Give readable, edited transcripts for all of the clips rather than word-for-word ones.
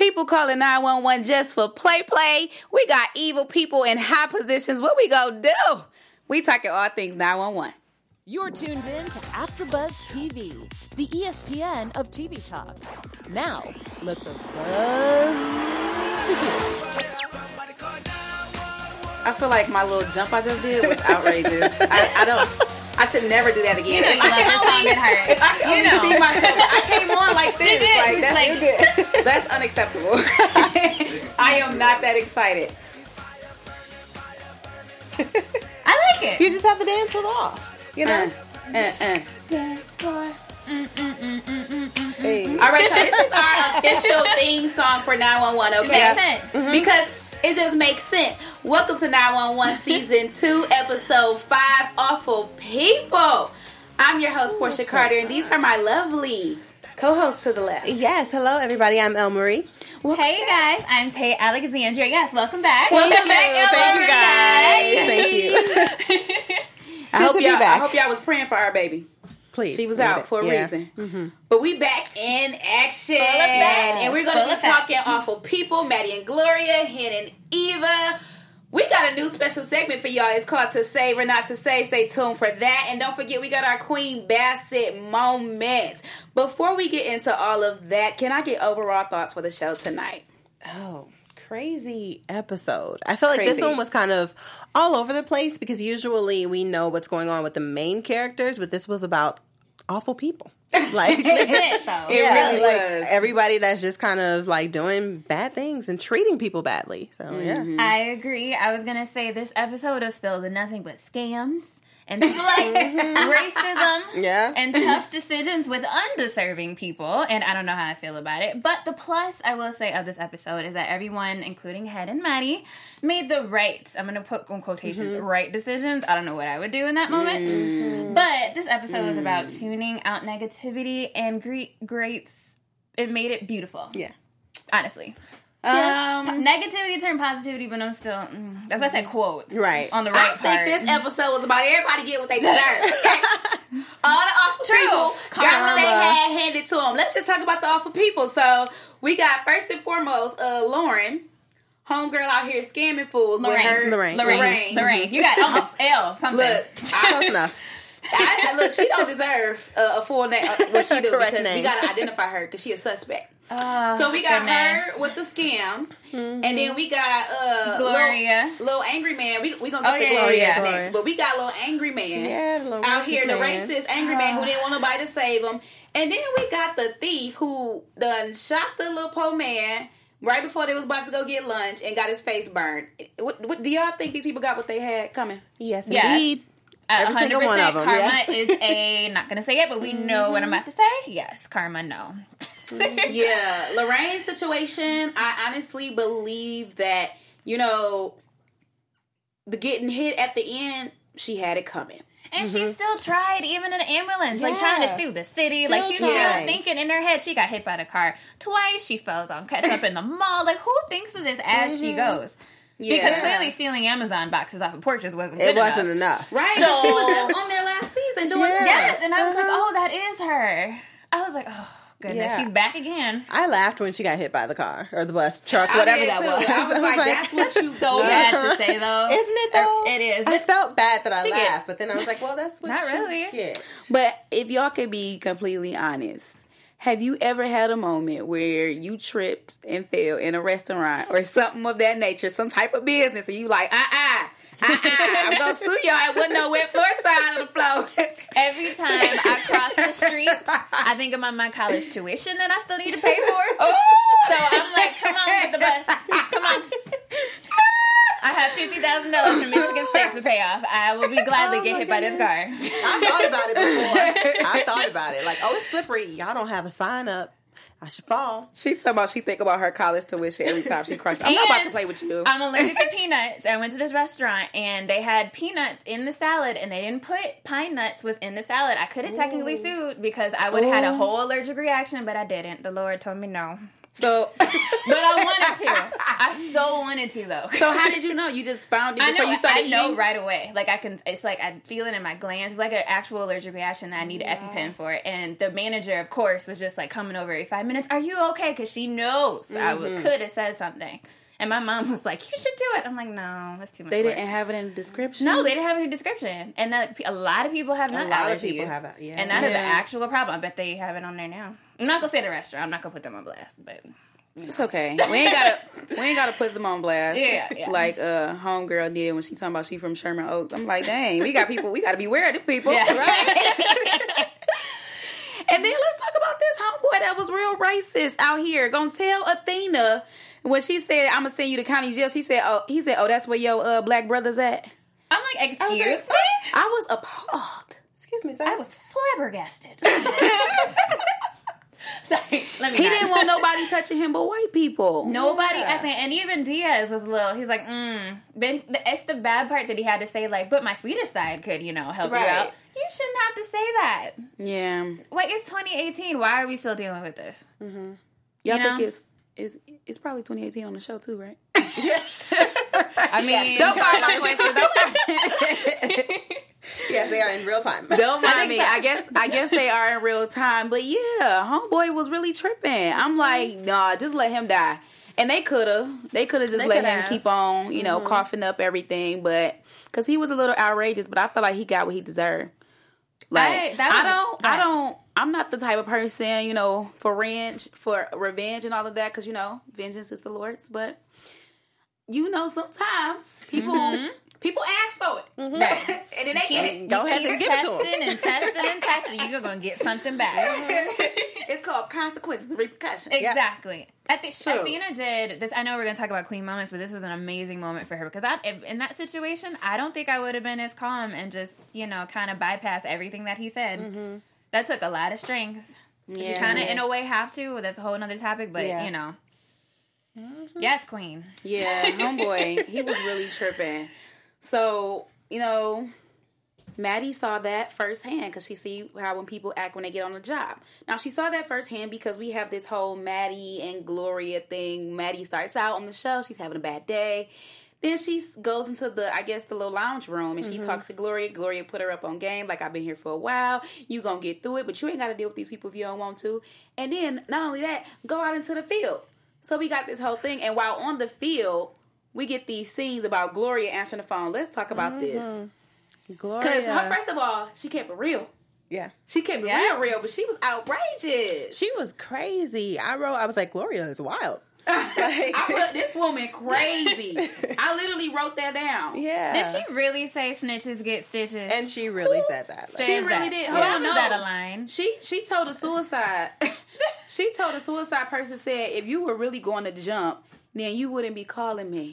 People calling 911 just for play. We got evil people in high positions. What we gonna do? We talking all things 911. You're tuned in to AfterBuzz TV, the ESPN of TV talk. Now, let the buzz begin. I feel like my little jump I just did was outrageous. I should never do that again. You know you love this song, it hurts. If I can only see myself, I came on like this. That's unacceptable. I am not that excited. I like it. You just have to dance it off. You know? Dance for. Hey. All right, y'all. This is our official theme song for 911, okay? It makes sense. Mm-hmm. Because it just makes sense. Welcome to 911 Season 2, Episode 5, Awful People. I'm your host, Portia Carter, and these are my lovely co-hosts to the left. Yes, hello everybody. I'm El Marie. Hey guys, I'm Tay Alexandria. Yes, welcome back. Welcome back, Thank you. I good hope to be y'all. I back. hope y'all was praying for our baby. Please. She was read out it. for a Yeah. reason. Mm-hmm. But we back in action. effect. And we're going to Full be talking awful people. Maddie and Gloria, Hen and Eva. We got a new special segment for y'all. It's called To Save or Not to Save. Stay tuned for that. And don't forget, we got our Queen Bassett moment. Before we get into all of that, can I get overall thoughts for the show tonight? Oh, crazy episode. I feel like Crazy. this one was kind of all over the place because usually we know what's going on with the main characters, but this was about awful people. Like Legit, though. It really like was. everybody that's just kind of like doing bad things and treating people badly. So I agree. I was going to say this episode is filled with nothing but scams and people like racism Yeah. and tough decisions with undeserving people. And I don't know how I feel about it. But the plus, I will say, of this episode is that everyone, including Head and Maddie, made the right, I'm going to put in quotations, right decisions. I don't know what I would do in that moment. But this episode was about tuning out negativity and great. It made it beautiful. Yeah. Honestly. Negativity turned positivity, but I'm still. That's why I said quotes. Right. On the right I part. think this episode was about everybody getting what they deserve. Okay? All the awful True. people got what they Karma. had handed to them. Let's just talk about the awful people. So we got first and foremost Lauren, homegirl out here scamming fools with her Lorraine. You got almost L something. Look, Close enough. look, she don't deserve a full name. What she do Correct because we name. gotta identify her because she a suspect. Oh, So we got goodness. her with the scams, and then we got Gloria. little angry man. We gonna Oh, get to yeah, Gloria yeah. next, but we got little angry man Yeah, the little out racist here, the man. racist angry man who didn't want nobody to save him, and then we got the thief who done shot the little poor man right before they was about to go get lunch and got his face burned. What do y'all think these people got what they had coming? Yes, Yes. indeed. Every single one of them. Karma Yes. is a, not going to say it, but we know what I'm about to say. Yes, karma, no. Yeah, Lorraine's situation, I honestly believe that, the getting hit at the end, she had it coming. And she still tried, even in the ambulance, like trying to sue the city. Still Like she's tried. still thinking in her head she got hit by the car twice. She fell on catch up in the mall. Like who thinks of this as she goes? Yeah. Because clearly stealing Amazon boxes off of porches wasn't good It wasn't enough. enough. Right? So- She was just on there last season doing Yeah. Yes, and I was like, oh, that is her. I was like, oh goodness, Yeah. she's back again. I laughed when she got hit by the car or the bus, truck, I whatever did that too. was. I was like, that's what you So bad to say though. Isn't it though? It is. I felt bad that I She laughed, get- but then I was like, well, that's what Not you really. get. But if y'all could be completely honest, have you ever had a moment where you tripped and fell in a restaurant or something of that nature, some type of business, and you like, I'm going to sue y'all. I wouldn't know where floor side of the floor. Every time I cross the street, I think about my college tuition that I still need to pay for. So I'm like, come on with the bus. Come on. I have $50,000 from Michigan State to pay off. I will be gladly get hit by this car. I thought about it before. I thought about it. Like, oh, it's slippery. Y'all don't have a sign up. I should fall. She think about her college tuition every time she crushes. I'm not about to play with you. I'm allergic to peanuts. I went to this restaurant and they had peanuts in the salad and they didn't put pine nuts was in the salad. I could have technically sued because I would have had a whole allergic reaction, but I didn't. The Lord told me no. So, but I wanted to. I so wanted to though. So how did you know? You just found it before you started I know eating? right away. Like it's like I feel it in my glands. It's like an actual allergic reaction that I need an EpiPen for. And the manager, of course, was just like coming over every 5 minutes. Are you okay? Because she knows I could have said something. And my mom was like, you should do it. I'm like, no, that's too much They work. didn't have it in the description? No, they didn't have any description. And a lot of people have nut allergies. A lot of people have that, yeah. And that is an actual problem. I bet they have it on there now. I'm not going to say the restaurant. I'm not going to put them on blast. But it's okay. We ain't gotta put them on blast. Yeah. Like homegirl did when she talking about she from Sherman Oaks. I'm like, dang, we got to be aware of the people. Yeah. Right? And then let's talk about this homeboy that was real racist out here. Gonna tell Athena when she said, I'm gonna send you to county jail. He said, oh, that's where your black brother's at. I'm like, excuse me? I was appalled. Excuse me, sir. I was flabbergasted. Sorry, let me He not. didn't want nobody touching him but white people. Nobody, I think, and even Diaz was a little, he's like, But it's the bad part that he had to say, like, but my Swedish side could, help you out. You shouldn't have to say that. Yeah. Like, it's 2018. Why are we still dealing with this? Y'all You know? think it's probably 2018 on the show too, right? I mean, Don't mind my question. Don't mind. Yes, they are in real time. Don't mind me. so. I guess they are in real time. But yeah, homeboy was really tripping. I'm like, nah, just let him die. And they could have just let him keep on, coughing up everything. But because he was a little outrageous, but I feel like he got what he deserved. Like I'm not the type of person, for revenge and all of that. Because vengeance is the Lord's. But sometimes people ask for it. And then they get it. Go ahead and give it to them. testing and testing. You're going to get something back. It's called consequences and repercussions. Exactly. I think Sure. Athena did this. I know we're going to talk about queen moments, but this was an amazing moment for her. Because in that situation, I don't think I would have been as calm and just, kind of bypass everything that he said. That took a lot of strength. Yeah. You kind of, in a way, have to. That's a whole other topic, but, Yes, queen. Yeah, homeboy, he was really tripping. So, Maddie saw that firsthand because she see how when people act when they get on the job. Now, she saw that firsthand because we have this whole Maddie and Gloria thing. Maddie starts out on the show. She's having a bad day. Then she goes into the little lounge room and she talks to Gloria. Gloria put her up on game like, I've been here for a while. You gonna get through it, but you ain't got to deal with these people if you don't want to. And then, not only that, go out into the field. So we got this whole thing. And while on the field, we get these scenes about Gloria answering the phone. Let's talk about this. Gloria. Because first of all, she kept it real. Yeah. She kept it real, but she was outrageous. She was crazy. I was like, Gloria is wild. I put this woman crazy. I literally wrote that down. Yeah. Did she really say snitches get stitches? And she really said that. Like, She really did. How Hold was on, that no. a line? She told a suicide. She told a suicide person, said, if you were really going to jump, then you wouldn't be calling me.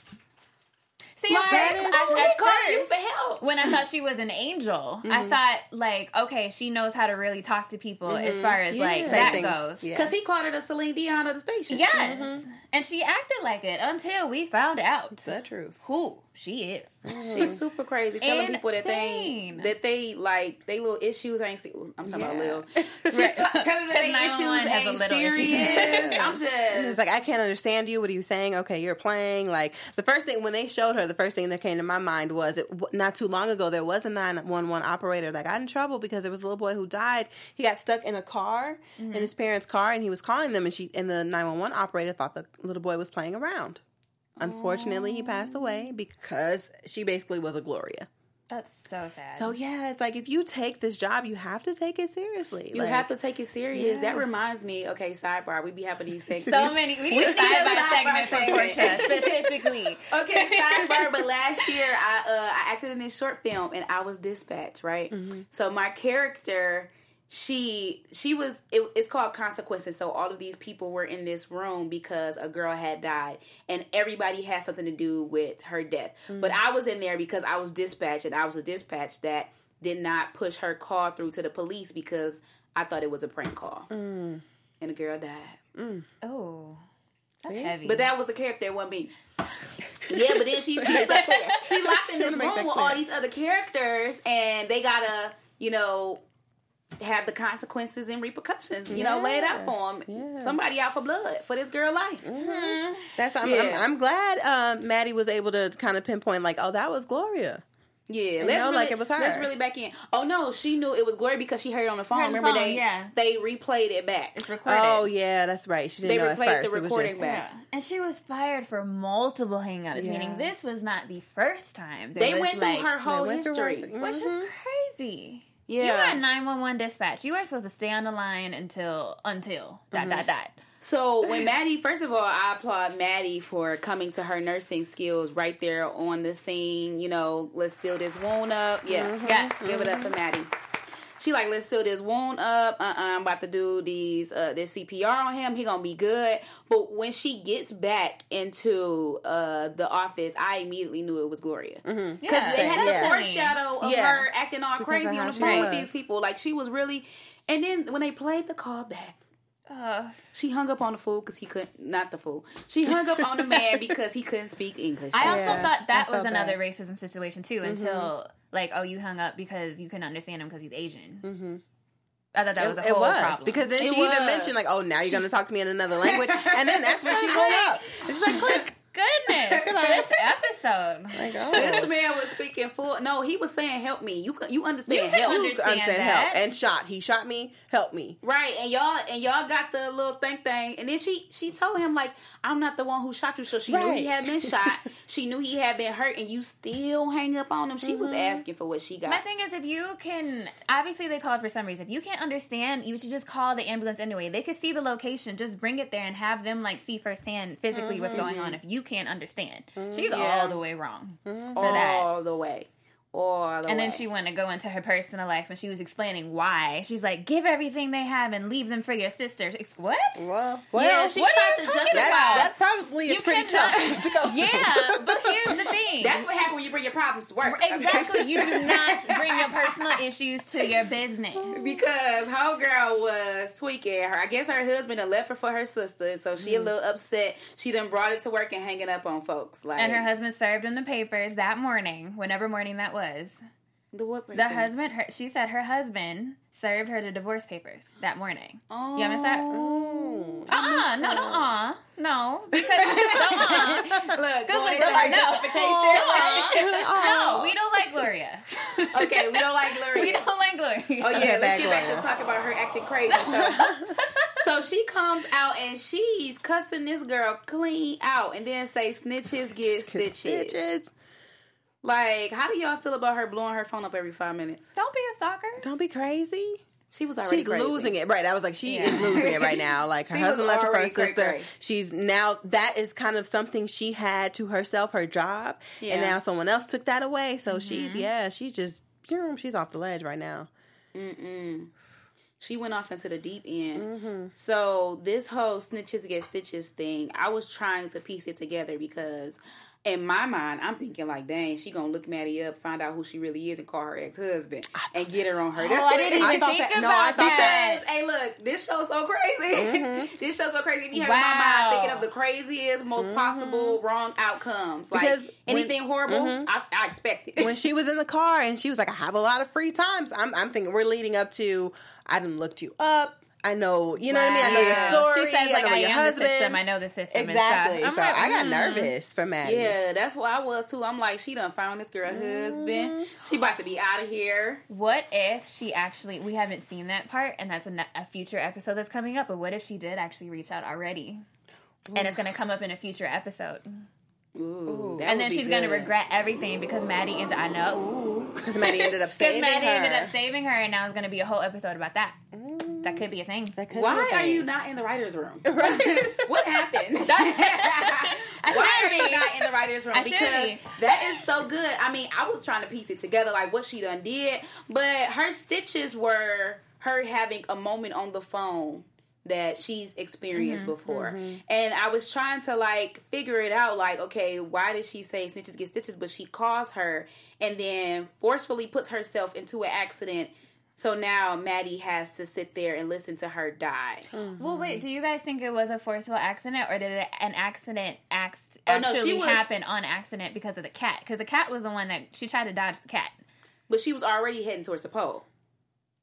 See, Like, I calling you for help. when I thought she was an angel, I thought, like, okay, she knows how to really talk to people as far as, like, Same that thing. goes. Yeah. Because he called her the Celine Dion of the station. Yes. And she acted like it until we found out It's the truth. who she is. She's super crazy, telling people that Insane. they like they little issues ain't. I'm talking about Yeah. Lil. She's telling them that they 911 issues has a ain't little issue. serious. I'm It's just like, I can't understand you. What are you saying? Okay, you're playing. Like, the first thing, when they showed her, the first thing that came to my mind was, not too long ago, there was a 911 operator that got in trouble because there was a little boy who died. He got stuck in a car, in his parents' car, and he was calling them, and the 911 operator thought the little boy was playing around. Unfortunately, he passed away because she basically was a Gloria. That's so sad. So, yeah, it's like, if you take this job, you have to take it seriously. you Like, have to take it serious. Yeah. That reminds me. Okay, sidebar. We be having these segments. so many. We need a need a side-by-segment for side-by Portia, specifically. Okay, sidebar. But last year, I acted in this short film, and I was dispatched. Right. So my character, she was. It's called Consequences. So all of these people were in this room because a girl had died, and everybody had something to do with her death. But I was in there because I was dispatched, and I was a dispatch that did not push her call through to the police because I thought it was a prank call, and the girl died. Oh, that's heavy. But that was the character, it wasn't me. Yeah, but then she locked in this make that room with clear. all these other characters, and they gotta, have the consequences and repercussions, you know, laid out for him. Yeah. Somebody out for blood for this girl life. That's Yeah. I'm glad Maddie was able to kind of pinpoint like, oh, that was Gloria. Yeah, let's really, like it was her. Let's really back in. Oh no, she knew it was Gloria because she heard it on the phone. Heard the Remember phone, they replayed it back. It's recorded. Oh yeah, that's right. She didn't They know at replayed first. the It was recording just, back. Yeah. And she was fired for multiple hangups, Yeah. meaning this was not the first time. They went through her whole went through her- history. Which is crazy. Yeah. You had 911 dispatch. You were supposed to stay on the line until that. So when Maddie, first of all, I applaud Maddie for coming to her nursing skills right there on the scene. You know, let's seal this wound up. Yeah, give it up for Maddie. She like, let's seal this wound up. I'm about to do this CPR on him. He gonna be good. But when she gets back into the office, I immediately knew it was Gloria. Because they had a foreshadow of her acting all crazy of how on the she phone with was. these people. Like, she was really... And then when they played the call back, she hung up on the fool because he couldn't... Not the fool. She hung up on the man because he couldn't speak English. I also Yeah, thought that I was felt another bad. racism situation too, until like, oh, you hung up because you couldn't understand him because he's Asian. I thought that was a whole problem. because then It she even was. mentioned like, oh, now you're going to talk to me in another language, and then that's when she hung up. And she's like, click. Goodness, this episode. Like, oh. This man was speaking full... No, he was saying, help me. You understand can help. understand Understand that. help and shot. He shot me. Help me. Right, and y'all got the little thing, and then she told him like, I'm not the one who shot you, so she knew he had been shot, she knew he had been hurt, and you still hang up on him. She was asking for what she got. My thing is, if you can, obviously they called for some reason. If you can't understand, you should just call the ambulance anyway. They could see the location, just bring it there and have them like see firsthand physically what's going on. If you can't understand, she's all the way wrong for that. all the way. And then she went to go into her personal life and she was explaining why. She's like, give everything they have and leave them for your sisters. What? Well, yeah, she what tried are to you justify. talking about? that probably is You pretty cannot- tough to go through. Yeah, but here's the thing. That's what happened when you bring your problems to work. Exactly. You do not bring your personal issues to your business. Because homegirl was tweaking her. I guess her husband had left her for her sister, so she a little upset. She done brought it to work and hanging up on folks. Like, And her husband served in the papers that morning, whenever morning that was. the husband, she said her husband served her the divorce papers that morning. Oh. You missed that? No. Because, Look, Good going look, into her no. justification. no, we don't like Gloria. Okay, we don't like Gloria. We don't like Gloria. Oh yeah, Bad let's get back Gloria. to talk about her acting crazy. So she comes out and she's cussing this girl clean out, and then say snitches get stitches. Like, how do y'all feel about her blowing her phone up every 5 minutes? Don't be a stalker. Don't be crazy. She was already She's crazy. losing it. Right. I was like, she is losing it right now. Like, her She husband was left her already first sister. cray-cray. She's now, that is kind of something she had to herself, her job. Yeah. And now someone else took that away. So she's just, she's off the ledge right now. She went off into the deep end. So this whole snitches get stitches thing, I was trying to piece it together because in my mind, I'm thinking like, dang, she gonna look Maddie up, find out who she really is, and call her ex-husband and get her on her. That's what I didn't it is. even think that- about no, I thought that. Because, hey, look, this show's so crazy. This show's so crazy. If you have my Wow. mind thinking of the craziest, most possible wrong outcomes, like Because anything horrible, I expect it. When she was in the car and she was like, I have a lot of free times. I'm thinking we're leading up to, I done looked you up. I know, you know what I mean? I know your story. She says, like, I know I your am husband. the system. I know the system. Exactly. And So stuff. I got nervous for Maddie. Yeah, that's what I was too. I'm like, she done found this girl husband. She about to be out of here. What if she actually, we haven't seen that part, and that's a future episode that's coming up, but what if she did actually reach out already? And it's going to come up in a future episode. Ooh, that And would then be she's going to good. regret everything because Maddie ended, I know, Because Maddie ended up saving because Maddie her. ended up saving her, and now it's going to be a whole episode about that. That could be a thing. That could be Why a are thing. you not in the writer's room? What happened? I Why should are you be. not in the writer's room? I should Because be. that is so good. I mean, I was trying to piece it together, like what she done did, but her stitches were her having a moment on the phone that she's experienced before. And I was trying to like figure it out, like, okay, why did she say snitches get stitches? But she calls her and then forcefully puts herself into an accident. So now Maddie has to sit there and listen to her die. Well, wait, do you guys think it was a forceful accident, or did an accident Oh, no, actually she was- happen on accident because of the cat? Because the cat was the one that, she tried to dodge the cat. But she was already heading towards the pole.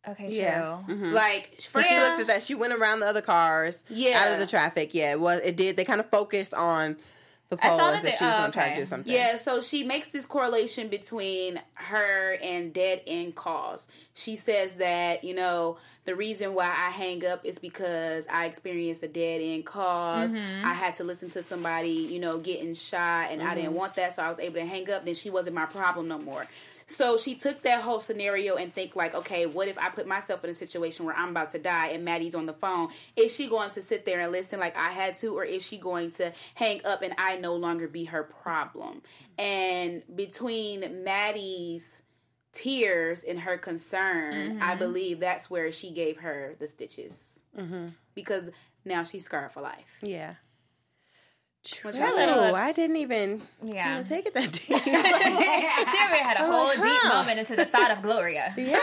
Okay, true. Yeah. Like When she Freya, looked at that, she went around the other cars, Yeah. out of the traffic. Yeah, it did. They kind of focused on the pole saw as that if she was going to try to okay. do something. yeah, so she makes this correlation between her and dead end calls. She says that, the reason why I hang up is because I experienced a dead end cause. I had to listen to somebody, getting shot, and I didn't want that, so I was able to hang up. Then she wasn't my problem no more. So she took that whole scenario and think like, okay, what if I put myself in a situation where I'm about to die and Maddie's on the phone? Is she going to sit there and listen like I had to, or is she going to hang up and I no longer be her problem? And between Maddie's tears and her concern, I believe that's where she gave her the stitches. Because now she's scarred for life. Yeah. What Her y'all little- think? I didn't even Yeah. take it that deep. She already had a whole deep huh. moment into the thought of Gloria. Yeah.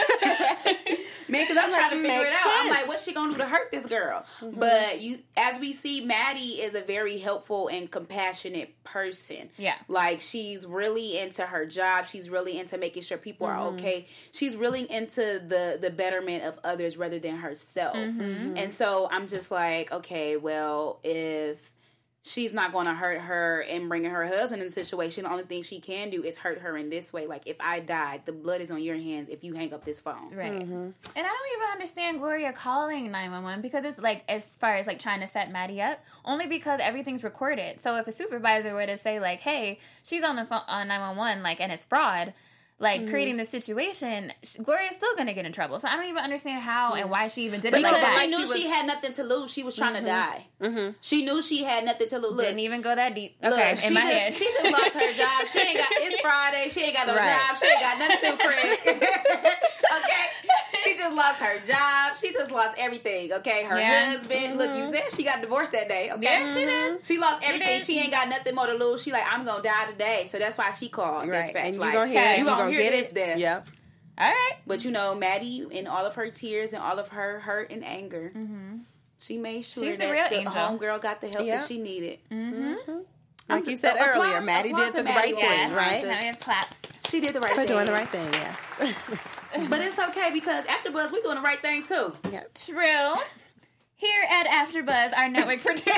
Man, because I'm trying to figure it makes out. I'm sense. like, what's she gonna do to hurt this girl? But as we see, Maddie is a very helpful and compassionate person. Yeah. Like she's really into her job. She's really into making sure people are okay. She's really into the betterment of others rather than herself. And so I'm just like, okay, well, if she's not going to hurt her and bringing her husband in the situation, the only thing she can do is hurt her in this way. Like, if I died, the blood is on your hands if you hang up this phone. Right. And I don't even understand Gloria calling 911 because it's like, as far as like trying to set Maddie up, only because everything's recorded. So if a supervisor were to say like, hey, she's on the phone on 911, like, and it's fraud, like creating this situation, Gloria's still going to get in trouble. So I don't even understand how and why she even did it Because like that. she knew she had nothing to lose. She was trying to die. She knew she had nothing to lose. Look, Didn't even go that deep. Okay, look, in my head. she just lost her job. She ain't got. It's Friday. She ain't got no Right. job. She ain't got nothing to do, Craig. Okay, she just lost her job. She just lost everything. Okay, her Yeah. husband. Look, you said she got divorced that day. Okay, Yeah, she did. She lost everything. did. She ain't got nothing more to lose. She like, I'm gonna die today. So that's why she called Right. dispatch. And you're like, going to hear it. you You're gonna going to hear get this it. death. Yep. All right. But Maddie, in all of her tears and all of her hurt and anger, she made sure She's the that real the angel. homegirl got the help Yeah. that she needed. Like you said earlier, Maddie did the right thing, right? Now we have claps. She did the right For thing. doing the right thing, yes. But it's okay because AfterBuzz, we doing the right thing too. Yep. True. Here at AfterBuzz, our network producers.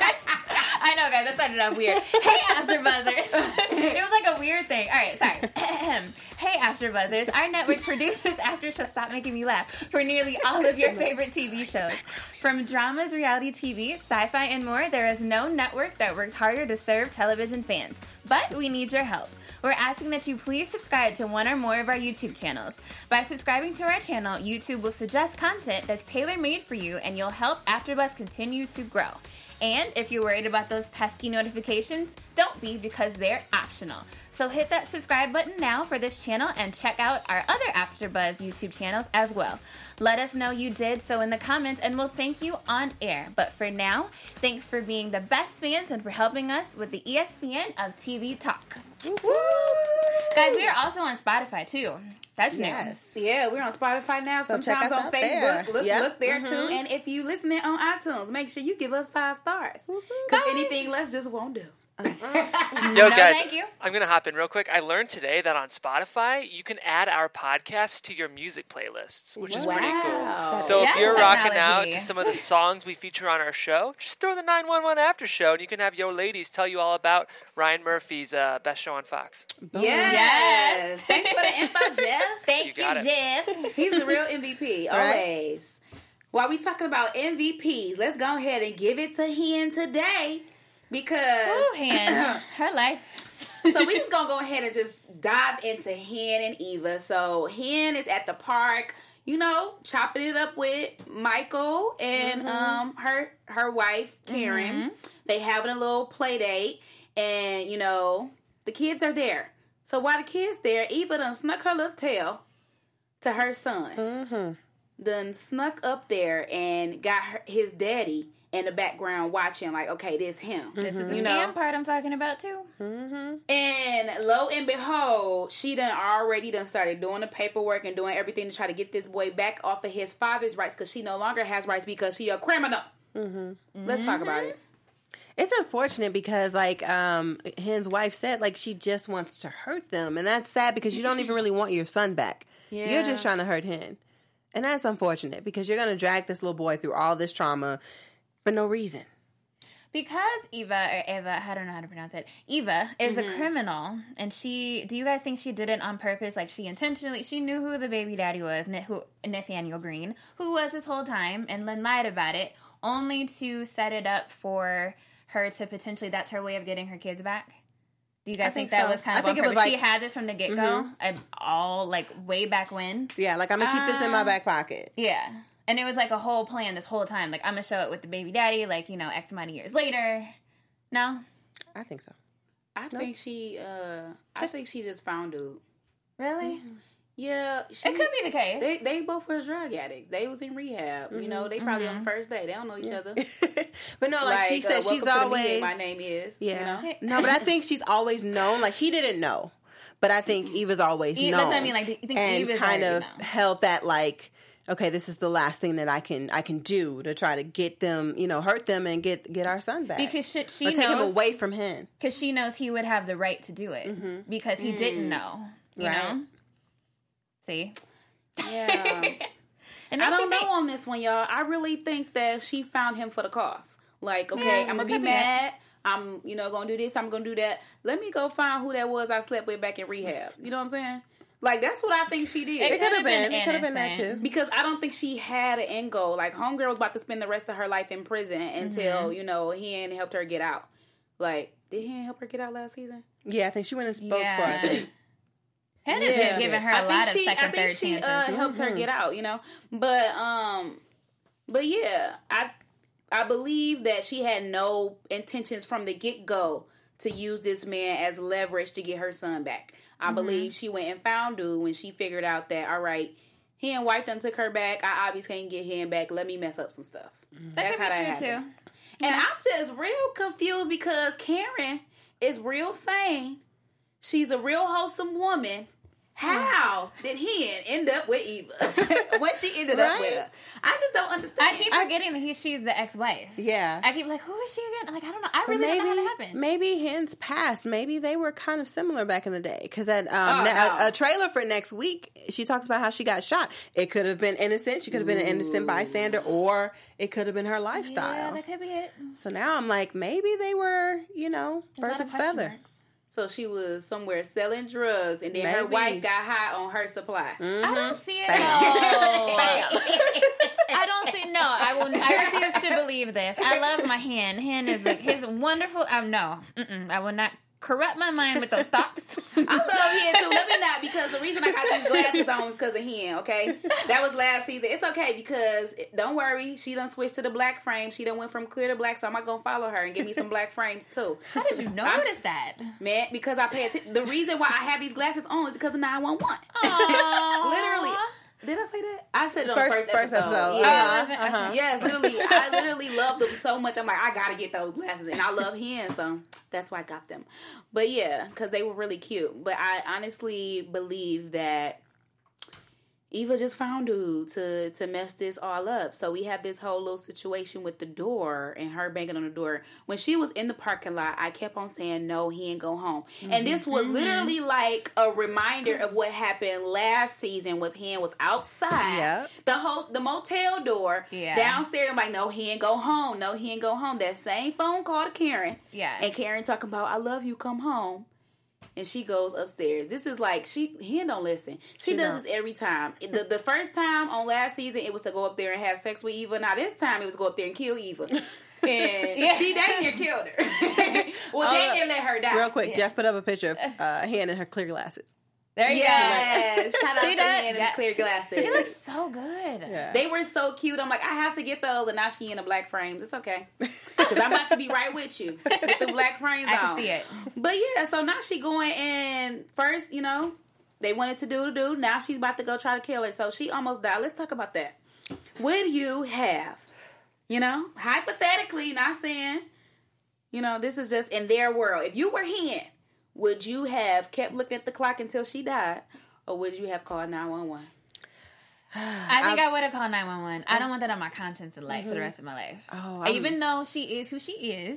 I know, guys, that started off weird. Hey, AfterBuzzers. It was like a weird thing. All right, sorry. Hey, AfterBuzzers. Our network produces After Show. Stop making me laugh. For nearly all of your favorite TV shows. From dramas, reality TV, sci-fi, and more, there is no network that works harder to serve television fans. But we need your help. We're asking that you please subscribe to one or more of our YouTube channels. By subscribing to our channel, YouTube will suggest content that's tailor-made for you, and you'll help AfterBuzz continue to grow. And if you're worried about those pesky notifications, don't be, because they're optional. So hit that subscribe button now for this channel and check out our other AfterBuzz YouTube channels as well. Let us know you did so in the comments, and we'll thank you on air. But for now, thanks for being the best fans and for helping us with the ESPN of TV Talk. Guys, we are also on Spotify too. That's new. Yes. Yeah, we're on Spotify now. So check Sometimes us on out Facebook. there. Look, Yep. look there too. And if you listening on iTunes, make sure you give us 5 stars. Because anything less just won't do. Yo, No, guys, thank you. I'm going to hop in real quick. I learned today that on Spotify, you can add our podcast to your music playlists, which is pretty cool. Wow. So if That's you're rocking out technology. to some of the songs we feature on our show, just throw the 911 after show, and you can have your ladies tell you all about Ryan Murphy's best show on Fox. Yes. Thanks for the info, Jeff. Thank You you, got it. Jeff. He's the real MVP, always. While we talking about MVPs, let's go ahead and give it to Hen today. Because Ooh, Han. Her life. so we just gonna go ahead and just dive into Hen and Eva. So Hen is at the park, chopping it up with Michael and her wife Karen. They having a little play date, and the kids are there. So while the kids there, Eva done snuck her little tail to her son. Done snuck up there and got his daddy in the background watching, like, okay, this him. This is the scam part I'm talking about too. And lo and behold, she already started doing the paperwork and doing everything to try to get this boy back off of his father's rights, because she no longer has rights because she a criminal. Let's talk about it. It's unfortunate because, like, Hen's wife said, like, she just wants to hurt them. And that's sad because you don't even really want your son back. Yeah. You're just trying to hurt Hen. And that's unfortunate because you're going to drag this little boy through all this trauma for no reason. Because Eva, I don't know how to pronounce it. Eva is a criminal, and do you guys think she did it on purpose? Like, she knew who the baby daddy was, Nathaniel Green, who was this whole time, and then lied about it, only to set it up for her to potentially, that's her way of getting her kids back? Do you guys think that was kind of on purpose? She had this from the get-go, all, like, way back when? Yeah, like, I'm going to keep this in my back pocket. Yeah. And it was like a whole plan this whole time. Like, I'm going to show it with the baby daddy, like, you know, X amount of years later. No? I think so. I think she just found dude. Really? Yeah. It could be the case. They both were drug addicts. They was in rehab. You know, they probably on the first day. They don't know each other. But no, like she said, she's always... My name is. Yeah. You know? No, but I think she's always known. Like, he didn't know. But I think Eva's always known. That's what I mean. Like, you think and Eva's kind of known. held that, like... Okay, this is the last thing that I can do to try to get them, you know, hurt them and get our son back. Because she or take knows, him away from him. Because she knows he would have the right to do it. Because he didn't know. You know? See? Yeah. And I don't know on this one, y'all. I really think that she found him for the cause. Like, okay, I'm going to be mad. I'm, you know, going to do this. I'm going to do that. Let me go find who that was I slept with back in rehab. You know what I'm saying? Like, that's what I think she did. It could have been. It could have been that too. Because I don't think she had an end goal. Like, homegirl was about to spend the rest of her life in prison until, you know, he ain't helped her get out. Like, did he help her get out last season? Yeah, I think she went and spoke for it. I think. Hen has been giving her a lot of second, third chances. I think she helped her get out, you know? But yeah, I believe that she had no intentions from the get-go to use this man as leverage to get her son back. I believe she went and found dude when she figured out that, all right, he and wife done took her back. I obviously can't get him back. Let me mess up some stuff. That's how that happened. Too. And I'm just real confused because Karen is real sane. She's a real wholesome woman. How did he end up with Eva? What she ended up with her? I just don't understand. I keep forgetting that she's the ex-wife. Yeah. I keep like, who is she again? Like, I don't know. I really don't know how that happened. Maybe Hen's past. Maybe they were kind of similar back in the day. Because a trailer for next week, she talks about how she got shot. It could have been innocent. She could have been an innocent bystander. Or it could have been her lifestyle. Yeah, that could be it. So now I'm like, maybe they were, you know, birds of a feather. Marks? So she was somewhere selling drugs, and then her wife got high on her supply. I don't see it. I don't see. No, I refuse to believe this. I love my Hen. Hen is his wonderful. No, I will not corrupt my mind with those thoughts. I love Hen too. Let me not, because the reason I got these glasses on was because of Hen. Okay, that was last season. It's okay because don't worry, she done switched to the black frame. She done went from clear to black, so I'm not gonna follow her and give me some black frames too. How did you notice that, man? Because I pay attention. The reason why I have these glasses on is because of 911. Literally. Did I say that? I said it on the first episode. Yeah. Yes, literally. I literally love them so much. I'm like, I gotta get those glasses. And I love Hen, so that's why I got them. But yeah, because they were really cute. But I honestly believe that Eva just found dude to mess this all up. So we have this whole little situation with the door and her banging on the door. When she was in the parking lot, I kept on saying, no, he ain't go home. And this was literally like a reminder of what happened last season. Hen was outside the motel door downstairs. I'm like, no, he ain't go home. No, he ain't go home. That same phone call to Karen. Yeah. And Karen talking about, I love you, come home. And she goes upstairs. This is like, Hen don't listen. She does this every time. The first time on last season, it was to go up there and have sex with Eva. Now this time, it was to go up there and kill Eva. And she dang near killed her. Well, they didn't let her die. Real quick, Jeff put up a picture of Hen in her clear glasses. There you go. Shout out to Hen in clear glasses. She looks so good. Yeah. They were so cute. I'm like, I have to get those. And now she in the black frames. It's okay. Because I'm about to be right with you. With the black frames on. I can see it. But yeah, so now she going in first, you know, they wanted to do. Now she's about to go try to kill her. So she almost died. Let's talk about that. Would you have, you know, hypothetically, not saying, you know, this is just in their world. If you were Hen, would you have kept looking at the clock until she died, or would you have called 911? I think I would have called 911. I don't want that on my conscience and life for the rest of my life. Even though she is who she is.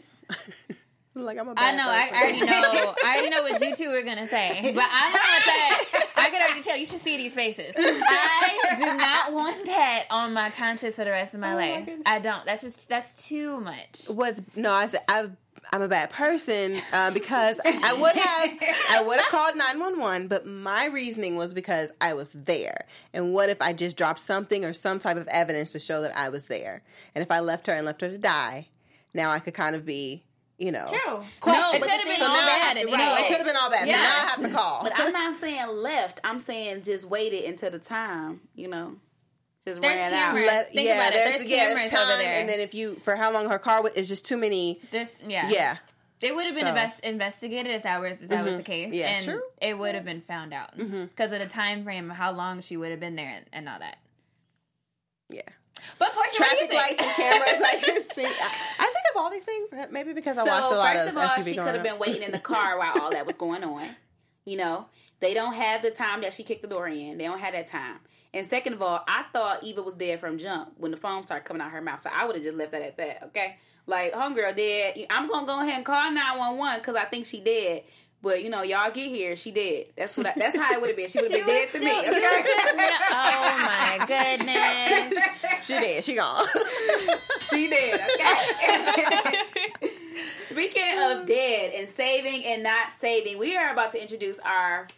Like I'm a bad I know. I already know what you two are gonna say, but I don't want that. I I can already tell. You should see these faces. I do not want that on my conscience for the rest of my life. goodness. I don't. That's too much. I said I'm a bad person because I would have called 911, but my reasoning was because I was there. And what if I just dropped something or some type of evidence to show that I was there? And if I left her to die, now I could kind of be, True. questioned. No, it but could have the been thing- all bad. No, it could have been all bad. Yeah. So now I have to call. But I'm not saying left. I'm saying just waited until the time, just There's ran out. cameras. Think about it. There's cameras time, over there. and then for how long her car is just too many. Yeah. It would have been So. investigated if that was the case. Yeah, and true. it would have been found out. Because of the time frame of how long she would have been there and all that. Yeah. But Portia, what do you Traffic think? lights and cameras. I just think I think of all these things maybe because I watched a lot first of of all, SUV she growing could have up. been waiting in the car while all that was going on. They don't have the time that she kicked the door in. They don't have that time. And second of all, I thought Eva was dead from jump when the foam started coming out her mouth. So I would have just left that at that, okay? Like, homegirl dead. I'm going to go ahead and call 911 because I think she dead. But, y'all get here. She dead. That's how it would have been. She would have been dead to me. Okay? Oh, my goodness. She did. She gone. She did, okay? Speaking of dead and saving and not saving, we are about to introduce our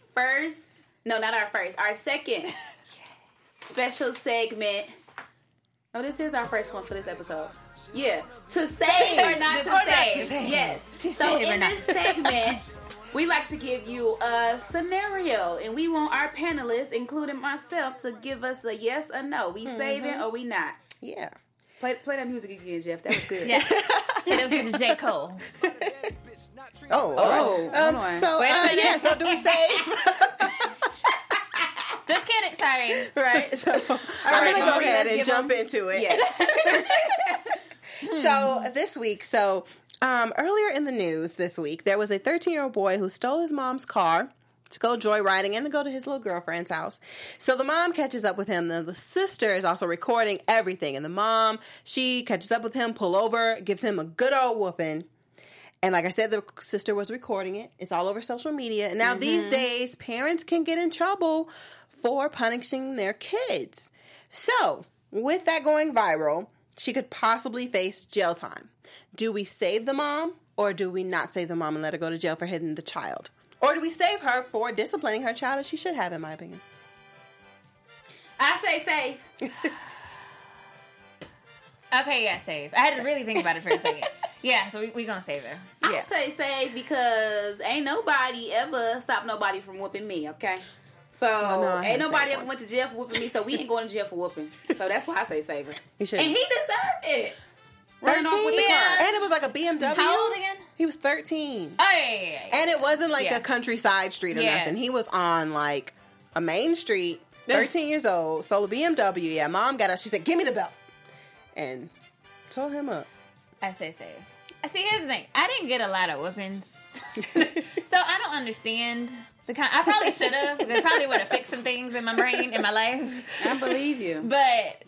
second special segment. Oh, this is our first one for this episode. Yeah. To save or not to save. Yes. So save or in not this segment, we like to give you a scenario, and we want our panelists, including myself, to give us a yes or no. We saving or we not. Yeah. Play that music again, Jeff. That was good. Yeah. It was J. Cole. Oh. All right. hold on. So Wait a minute. yeah. So do we save? Just kidding. Sorry. Right. So I'm right, gonna go Maureen, ahead let's and give jump them- into it. Yes. So this week, earlier in the news this week, there was a 13-year-old boy who stole his mom's car to go joyriding and to go to his little girlfriend's house. So the mom catches up with him. The sister is also recording everything. And the mom, she catches up with him, pull over, gives him a good old whooping. And like I said, the sister was recording it. It's all over social media. And now these days, parents can get in trouble for punishing their kids. So with that going viral, she could possibly face jail time. Do we save the mom or do we not save the mom and let her go to jail for hitting the child? Or do we save her for disciplining her child as she should have, in my opinion? I say save. Okay, yeah, save. I had to really think about it for a second. Yeah, so we gonna save her. I say save because ain't nobody ever stopped nobody from whooping me, okay? So no, I had ain't to nobody say it ever once. went to jail for whooping me, so we ain't going to jail for whooping. So that's why I say save her. You should. And he deserved it. Running off with the 13? car. And it was like a BMW. How old again? He was 13. Oh, yeah. And it wasn't like Yeah. a countryside street or Yeah. nothing. He was on like a main street, 13 years old, stole a BMW. Yeah, mom got out. She said, "Give me the belt." And tore him up. I say save. See, here's the thing. I didn't get a lot of whoopings. So I don't understand the kind. I probably should have. It probably would have fixed some things in my brain, in my life. I believe you. But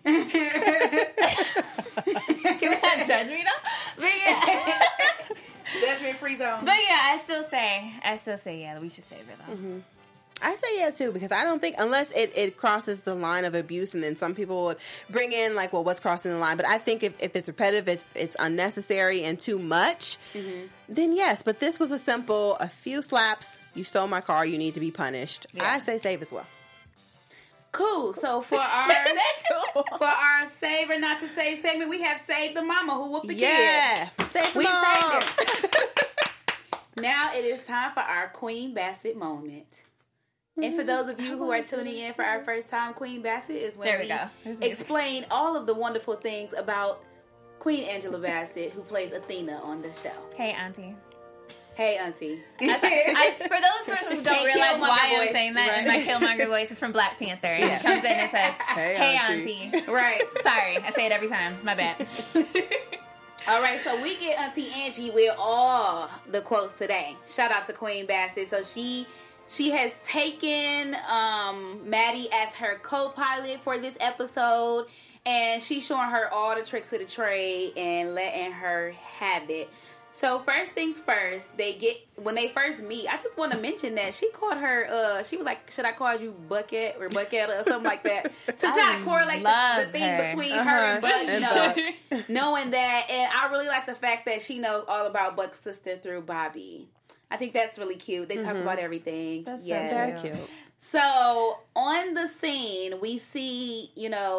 can we not judge me though? But yeah. Judgment free zone. But yeah, I still say yeah, we should save her though. I say yeah too, because I don't think, unless it crosses the line of abuse, and then some people would bring in like, well, what's crossing the line? But I think if it's repetitive, it's unnecessary and too much, then yes. But this was a few slaps. You stole my car. You need to be punished. Yeah. I say save as well. Cool. So for our save or not to save segment, we have Save the Mama who whooped the Yeah, kid. save the We mom. saved her. Now it is time for our Queen Bassett moment. And for those of you who are tuning in for our first time, Queen Bassett is when There we go. There's music. explain all of the wonderful things about Queen Angela Bassett, who plays Athena on the show. Hey, Auntie. Hey, Auntie. For those who don't Hey, realize Killmonger why voice, I'm saying that, right? my Killmonger voice is from Black Panther. And he comes in and says, "Hey, Auntie." Right. Sorry, I say it every time. My bad. All right, so we get Auntie Angie with all the quotes today. Shout out to Queen Bassett. So she has taken Maddie as her co-pilot for this episode, and she's showing her all the tricks of the trade and letting her have it. So first things first, when they first meet, I just want to mention that she called her, she was like, should I call you Bucket or Bucketta or something like that? To try to correlate the thing between her and Buck, knowing that. And I really like the fact that she knows all about Buck's sister through Bobby. I think that's really cute. They talk about everything. That's very cute. So on the scene, we see,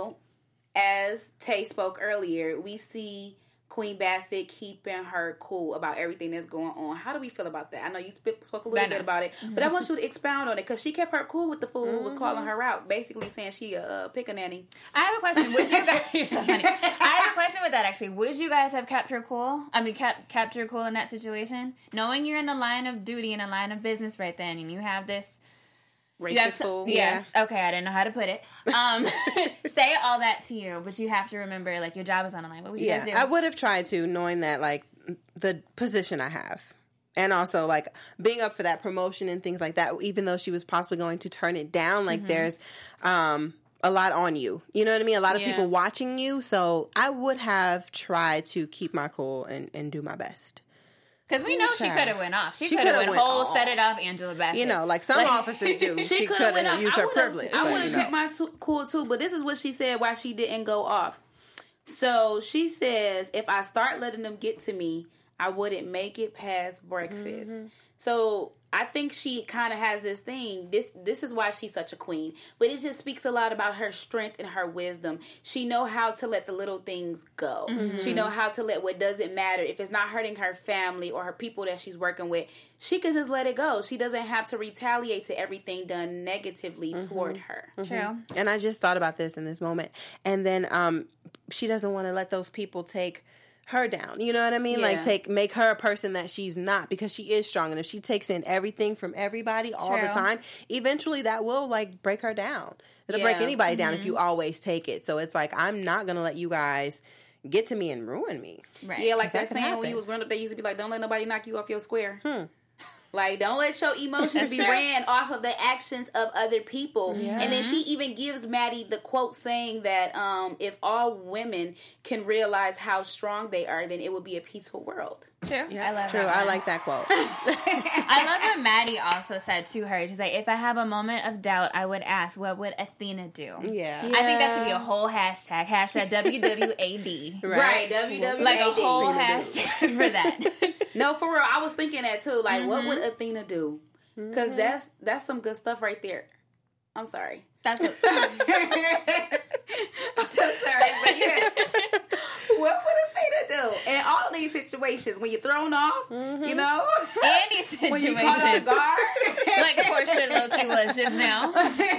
as Tay spoke earlier, we see Queen Bassett keeping her cool about everything that's going on. How do we feel about that? I know you spoke a little bit about it, but I want you to expound on it because she kept her cool with the fool who was calling her out, basically saying she a pick-a nanny. I have a question. Would you guys? You're so funny. I have a question with that actually. Would you guys have kept her cool? I mean, kept her cool in that situation, knowing you're in the line of duty and a line of business right then, and you have this. Racist fool. Yes. Yeah. Okay, I didn't know how to put it. Say all that to you, but you have to remember, like, your job is on the line. What would you guys do? I would have tried to, knowing that, like, the position I have. And also, like, being up for that promotion and things like that, even though she was possibly going to turn it down, like, there's a lot on you. You know what I mean? A lot of people watching you. So I would have tried to keep my cool and do my best. Because we know she could have went off. She could have went whole, set it off, Angela Bassett. Like some officers do. She could have used her privilege. I would have kept my cool too, but this is what she said why she didn't go off. So she says, if I start letting them get to me, I wouldn't make it past breakfast. So I think she kind of has this thing. This is why she's such a queen. But it just speaks a lot about her strength and her wisdom. She know how to let the little things go. She know how to let what doesn't matter. If it's not hurting her family or her people that she's working with, she can just let it go. She doesn't have to retaliate to everything done negatively toward her. True. And I just thought about this in this moment. And then she doesn't want to let those people take her down. You know what I mean? Yeah. Like make her a person that she's not, because she is strong. And if she takes in everything from everybody all the time, eventually that will like break her down. It'll break anybody down if you always take it. So it's like, I'm not going to let you guys get to me and ruin me. Right. Yeah, like that saying when you was growing up, they used to be like, don't let nobody knock you off your square. Like, don't let your emotions be ran off of the actions of other people. Yeah. And then she even gives Maddie the quote saying that if all women can realize how strong they are, then it would be a peaceful world. True. Yeah, I love true. that. I like that quote. I love what Maddie also said to her. She's like, if I have a moment of doubt, I would ask, what would Athena do? Yeah. I think that should be a whole hashtag. Hashtag WWAD. Right. WWAD. Like a whole hashtag for that. No, for real. I was thinking that too. Like, what would Athena do? Because that's some good stuff right there. I'm sorry. That's what, I'm so sorry, but yeah. What would Athena do in all of these situations when you're thrown off? You know, any situation. When you caught off guard, like Portia Loki was just now.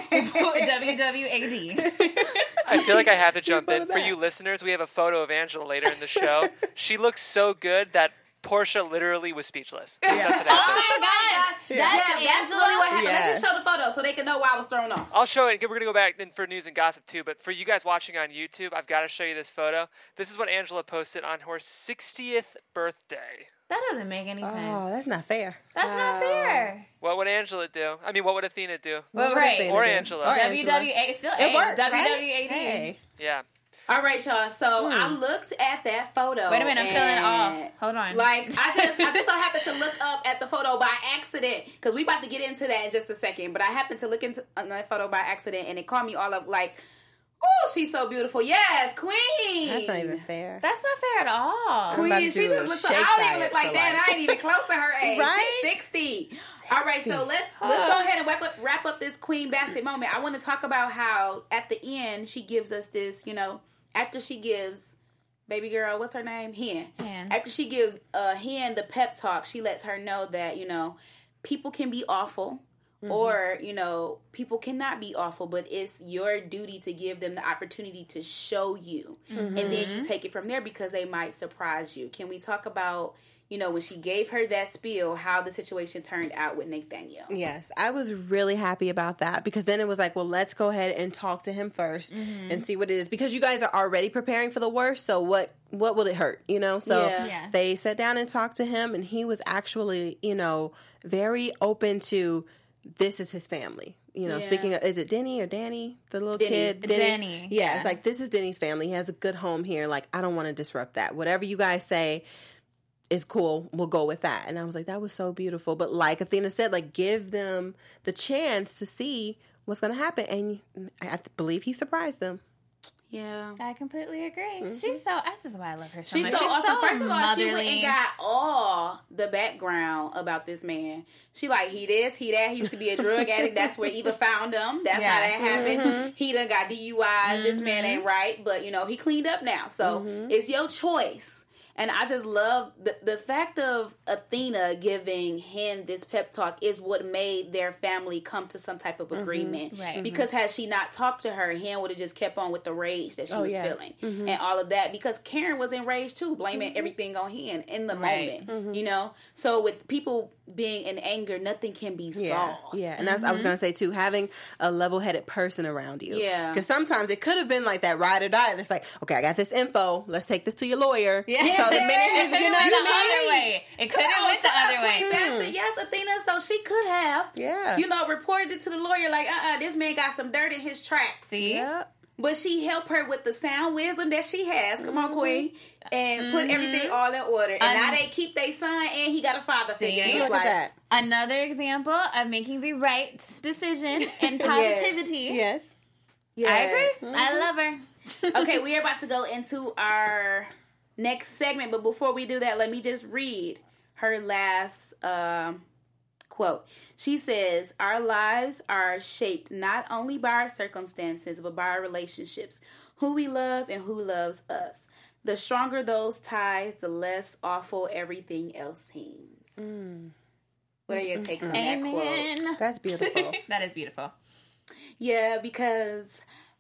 WWAD. I feel like I have to jump in. For you listeners, we have a photo of Angela later in the show. She looks so good that Portia literally was speechless. Yeah. That's what Oh happened. my God. that's really what happened. Yes. Let's just show the photo so they can know why I was thrown off. I'll show it. We're going to go back in for news and gossip too, but for you guys watching on YouTube, I've got to show you this photo. This is what Angela posted on her 60th birthday. That doesn't make any sense. Oh, that's not fair. That's not fair. What would Angela do? I mean, what would Athena do? Well, right. Or Angela. WWA still It works, WWAD. right? Hey. Yeah. All right, y'all. So I looked at that photo. Wait a minute, I'm still in awe. Hold on. Like I just so happened to look up at the photo by accident because we about to get into that in just a second. But I happened to look into that photo by accident, and it caught me all up. Like, oh, she's so beautiful. Yes, queen. That's not even fair. That's not fair at all. I'm about Queen. to She do a just looks. So, shake I don't even diet look like for that. life. I ain't even close to her age. Right? She's 60. All right, so let's go ahead and wrap up this Queen Bassett moment. I want to talk about how at the end she gives us this, after she gives baby girl, what's her name? Hen. After she gives Hen the pep talk, she lets her know that, people can be awful or, people cannot be awful, but it's your duty to give them the opportunity to show you. And then you take it from there because they might surprise you. Can we talk about, when she gave her that spiel, how the situation turned out with Nathaniel? Yes, I was really happy about that because then it was like, well, let's go ahead and talk to him first and see what it is, because you guys are already preparing for the worst. So what will it hurt? So they sat down and talked to him, and he was actually, very open to this is his family. Speaking of, is it Denny or Danny, the little kid? Denny. Yeah, it's like, this is Denny's family. He has a good home here. Like, I don't want to disrupt that. Whatever you guys say is cool. We'll go with that. And I was like, that was so beautiful. But like Athena said, like, give them the chance to see what's going to happen. And I believe he surprised them. Yeah. I completely agree. She's so, this is why I love her so She's much. so awesome. First of all, she went motherly. and got all the background about this man. She like, he this, he that. He used to be a drug addict. That's where Eva found him. That's how that happened. He done got DUIs. This man ain't right. But, he cleaned up now. So it's your choice. And I just love the fact of Athena giving him this pep talk is what made their family come to some type of agreement. Right. Because had she not talked to her, Hen would have just kept on with the rage that she was feeling. And all of that. Because Karen was enraged too, blaming everything on Hen in the moment. So with people being in anger, nothing can be solved. Yeah, and that's I was going to say too, having a level-headed person around you. Yeah. Because sometimes it could have been like that ride or die. That's like, okay, I got this info. Let's take this to your lawyer. Yeah. So the minute It could you know have what went the I other way. It could have went the other way. Bassett, yes, Athena. So she could have, reported it to the lawyer like, this man got some dirt in his tracks. See? Yeah. But she helped her with the sound wisdom that she has. Come on, Queen. And put everything all in order. And now they keep their son and he got a father figure. See? He's Look like, at that. Another example of making the right decision and positivity. Yes. I agree. I love her. Okay, we are about to go into our next segment. But before we do that, let me just read her last quote. She says, our lives are shaped not only by our circumstances, but by our relationships, who we love and who loves us. The stronger those ties, the less awful everything else seems. What are your takes on that quote? Amen. That's beautiful. That is beautiful. Yeah, because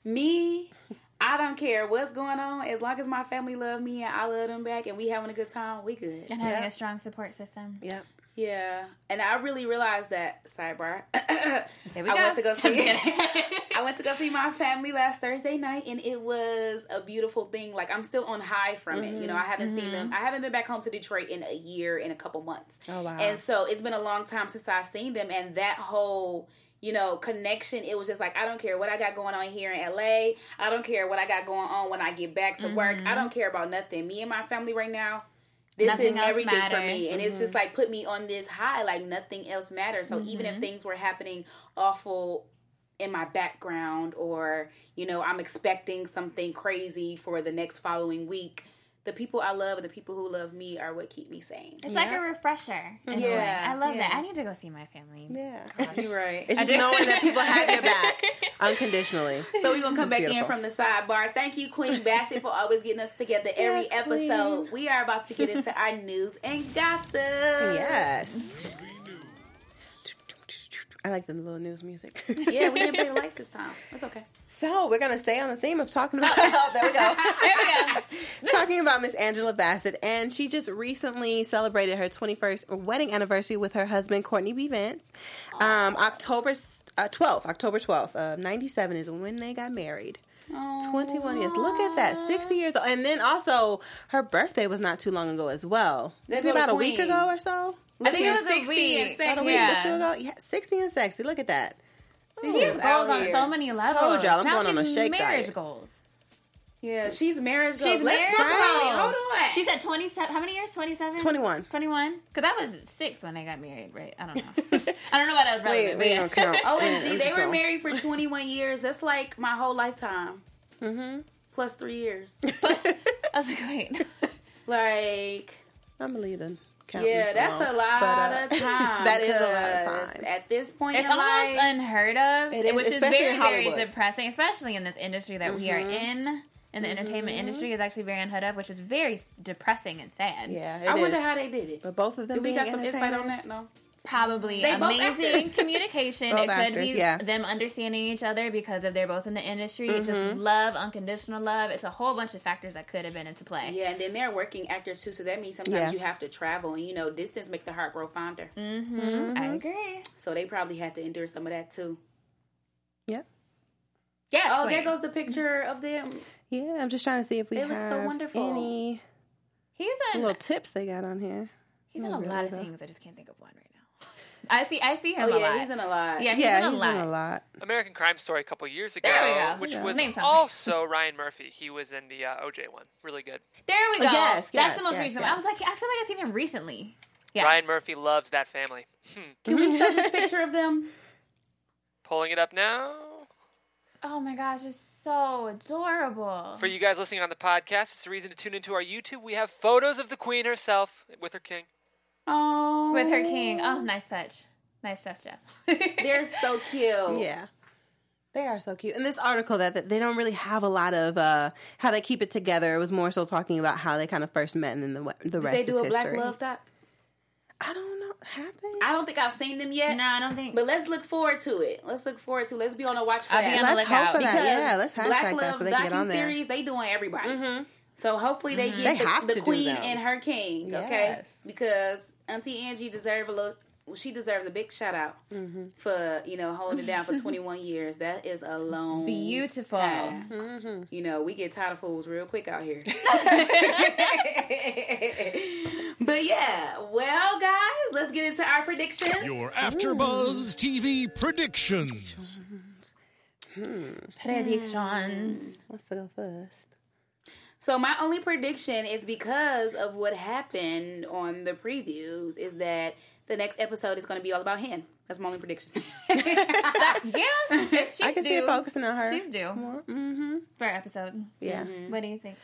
I don't care what's going on. As long as my family love me and I love them back and we having a good time, we good. And having a strong support system. Yep. Yeah, and I really realized that. Sidebar. There we I go. went to go see. I went to go see my family last Thursday night, and it was a beautiful thing. Like I'm still on high from it. I haven't seen them. I haven't been back home to Detroit in a year and a couple months. Oh wow! And so it's been a long time since I've seen them, and that whole connection. It was just like I don't care what I got going on here in LA. I don't care what I got going on when I get back to work. I don't care about nothing. Me and my family right now. This Nothing is else everything matters. for me. And it's just like put me on this high, like nothing else matters. So even if things were happening awful in my background or, I'm expecting something crazy for the next following week, the people I love and the people who love me are what keep me sane. It's like a refresher. In a way. I love that. I need to go see my family. Yeah. You're right. It's just knowing that people have your back unconditionally. So we're going to come back beautiful. in from the sidebar. Thank you, Queen Bassett, for always getting us together every Yes, episode. Queen. We are about to get into our news and gossip. Yes. I like the little news music. Yeah, we didn't play the lights this time. That's okay. So we're gonna stay on the theme of talking about. Oh, there we go. There we go. Talking about Miss Angela Bassett, and she just recently celebrated her 21st wedding anniversary with her husband Courtney B. Vance. October 12th, 97 is when they got married. 21 years. Look at that. 60 years old. And then also her birthday was not too long ago as well. Maybe about a week ago or so. I think it was a 60 week. and sexy. About a week or two ago. Yeah, 60 and sexy. Look at that. She has goals on so many levels. Told y'all, I'm now going on a she's shake marriage diet. goals. Yeah, she's marriage goals. She's Let's marriage talk about it. goals. Hold on. She said 27. How many years? 27? 21. 21? Because I was 6 when they got married, right? I don't know. I don't know what I was relevant. We don't count. OMG, they were married for 21 years. That's like my whole lifetime. Mm-hmm. Plus 3 years. I was like, wait. Like, I'm believing. yeah, that's a lot of time. That is a lot of time. At this point It's in almost life, unheard of, It is, which is especially very, in very Hollywood. depressing, especially in this industry that we are in the entertainment industry is actually very unheard of, which is very depressing and sad. Yeah, I wonder is. how they did it. But both of them Do we being got some insight on entertainers. that? No. Probably They both amazing actors. communication. Both It could actors, be yeah. them understanding each other because they're both in the industry. It's just love, unconditional love. It's a whole bunch of factors that could have been into play. Yeah, and then they're working actors too, so that means sometimes Yeah. you have to travel, and distance make the heart grow fonder. I agree. So they probably had to endure some of that too. Yep. Yes. Oh, Queen. there goes the picture of them. Yeah, I'm just trying to see if we They have look so wonderful. any He's in little tips they got on here. he's in a lot of things. I just can't think of one right now. I see him Oh a yeah, lot. he's in a lot. Yeah, he's Yeah, in he's a in lot. a lot. American Crime Story a couple years ago, There we go. which Yeah. was Name something. also Ryan Murphy. He was in the OJ one. Really good. There we go. Yes, That's the most yes, recent yes. one. I was like, I feel like I've seen him recently. Yes. Ryan Murphy loves that family. Can we show this picture of them? Pulling it up now. Oh my gosh, it's so adorable. For you guys listening on the podcast, it's a reason to tune into our YouTube. We have photos of the Queen herself with her king. Oh, With her king. Oh, nice touch. Nice touch, Jeff. they're so cute. Yeah. They are so cute. In this article, that they don't really have a lot of how they keep it together. It was more so talking about how they kind of first met, and then the Did rest they do is a Black history. Love doc? I don't know. Have they? I don't think I've seen them yet. No, I don't think. But let's look forward to it. Let's be on the watch for I'll be that. on the Let's lookout. hope for that. Because Yeah, let's Black hashtag that Love so they can get on there. docuseries, they doing everybody. So hopefully they They get have the to do queen them. and her king, okay? Yes. Because Auntie Angie deserves she deserves a big shout out for holding it down for 21 years. That is a long Beautiful. time. We get tired of fools real quick out here. But yeah, well, guys, let's get into our predictions. Your AfterBuzz TV predictions. Predictions. Let's go first. So my only prediction is because of what happened on the previews is that the next episode is going to be all about Hen. That's my only prediction. She's I can see it due. focusing on her. She's due for an episode. Yeah. What do you think?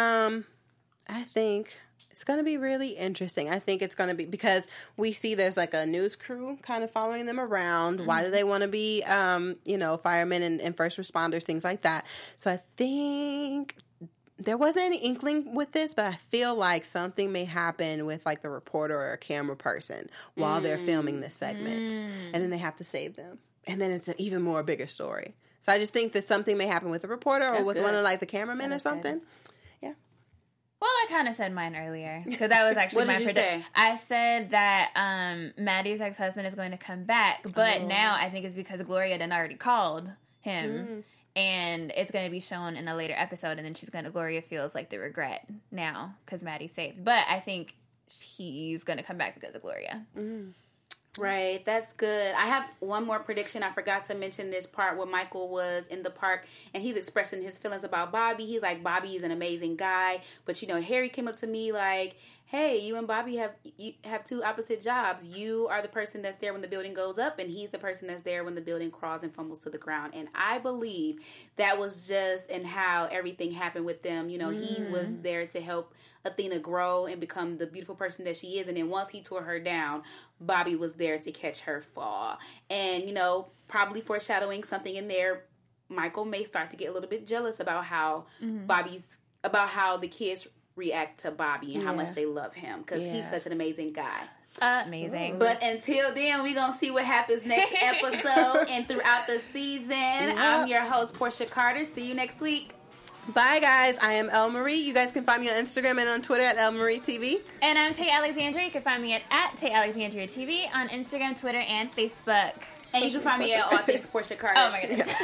I think it's going to be really interesting. I think it's going to be because we see there's like a news crew kind of following them around. Why do they want to be, firemen and first responders, things like that. So I think there wasn't any inkling with this, but I feel like something may happen with like the reporter or a camera person while they're filming this segment. And then they have to save them. And then it's an even more bigger story. So I just think that something may happen with the reporter or That's with good. one of like the cameramen or That's good. something. Well, I kind of said mine earlier because that was actually What my did you prediction. say? I said that Maddie's ex-husband is going to come back, but now I think it's because Gloria done already called him, and it's going to be shown in a later episode, and then Gloria feels like the regret now because Maddie's saved. But I think he's going to come back because of Gloria. Right, that's good. I have one more prediction. I forgot to mention this part where Michael was in the park and he's expressing his feelings about Bobby. He's like, Bobby is an amazing guy. But, Harry came up to me like, hey, you and Bobby have two opposite jobs. You are the person that's there when the building goes up, and he's the person that's there when the building crawls and fumbles to the ground. And I believe that was just in how everything happened with them. He was there to help Athena grow and become the beautiful person that she is. And then once he tore her down, Bobby was there to catch her fall. And, probably foreshadowing something in there, Michael may start to get a little bit jealous about how about how the kids react to Bobby and how much they love him because he's such an amazing guy. Amazing. But until then, we're going to see what happens next episode and throughout the season. I'm your host, Portia Carter. See you next week. Bye, guys. I am El Marie. You guys can find me on Instagram and on Twitter at El Marie TV. And I'm Tay Alexandria. You can find me at Tay Alexandria TV on Instagram, Twitter, and Facebook. And you can find me at All Things Portia Carter. Oh my goodness.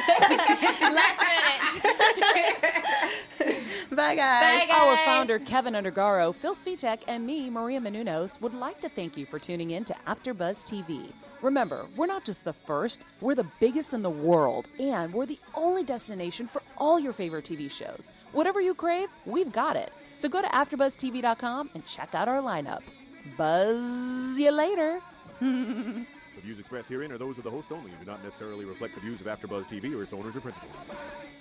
Last minute. Bye, guys. Bye, guys. Our founder, Kevin Undergaro, Phil Svitek, and me, Maria Menounos, would like to thank you for tuning in to AfterBuzz TV. Remember, we're not just the first, we're the biggest in the world, and we're the only destination for all your favorite TV shows. Whatever you crave, we've got it. So go to AfterBuzzTV.com and check out our lineup. Buzz you later. The views expressed herein are those of the hosts only and do not necessarily reflect the views of AfterBuzz TV or its owners or principals.